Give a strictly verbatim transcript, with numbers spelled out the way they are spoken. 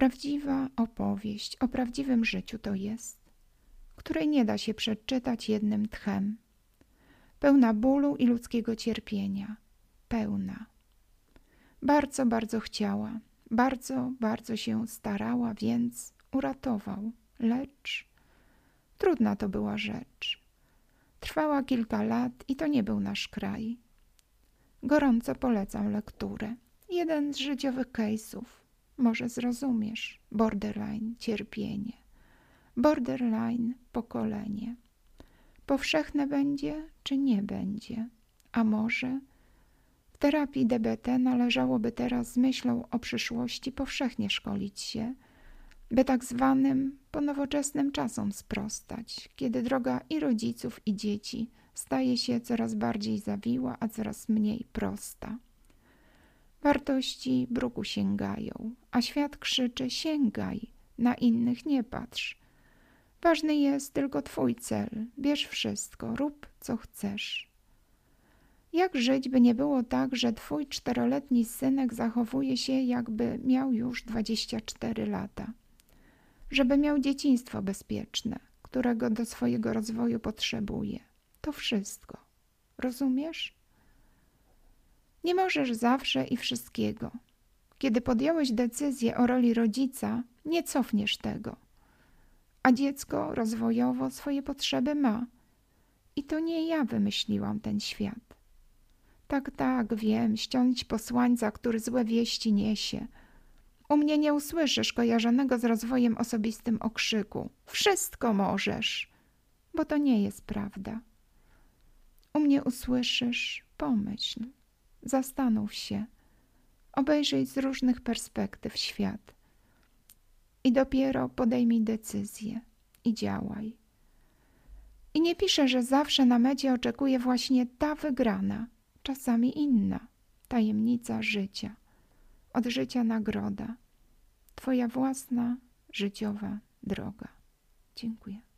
Prawdziwa opowieść o prawdziwym życiu to jest, której nie da się przeczytać jednym tchem. Pełna bólu i ludzkiego cierpienia. Pełna. Bardzo, bardzo chciała, bardzo, bardzo się starała, więc uratował. Lecz trudna to była rzecz. Trwała kilka lat i to nie był nasz kraj. Gorąco polecam lekturę. Jeden z życiowych case'ów. Może zrozumiesz. Borderline, cierpienie. Borderline, pokolenie. Powszechne będzie, czy nie będzie? A może w terapii D B T należałoby teraz z myślą o przyszłości powszechnie szkolić się, by tak zwanym ponowoczesnym czasom sprostać, kiedy droga i rodziców, i dzieci staje się coraz bardziej zawiła, a coraz mniej prosta. Wartości bruku sięgają, a świat krzyczy: sięgaj, na innych nie patrz. Ważny jest tylko twój cel, bierz wszystko, rób co chcesz. Jak żyć, by nie było tak, że twój czteroletni synek zachowuje się, jakby miał już dwadzieścia cztery lata? Żeby miał dzieciństwo bezpieczne, którego do swojego rozwoju potrzebuje. To wszystko. Rozumiesz? Nie możesz zawsze i wszystkiego. Kiedy podjąłeś decyzję o roli rodzica, nie cofniesz tego. A dziecko rozwojowo swoje potrzeby ma. I to nie ja wymyśliłam ten świat. Tak, tak, wiem, ściąć posłańca, który złe wieści niesie. U mnie nie usłyszysz kojarzonego z rozwojem osobistym okrzyku: wszystko możesz, bo to nie jest prawda. U mnie usłyszysz: pomyśl, zastanów się, obejrzyj z różnych perspektyw świat i dopiero podejmij decyzję i działaj. I nie piszę, że zawsze na mecie oczekuje właśnie ta wygrana, czasami inna, tajemnica życia. Od życia nagroda. Twoja własna życiowa droga. Dziękuję.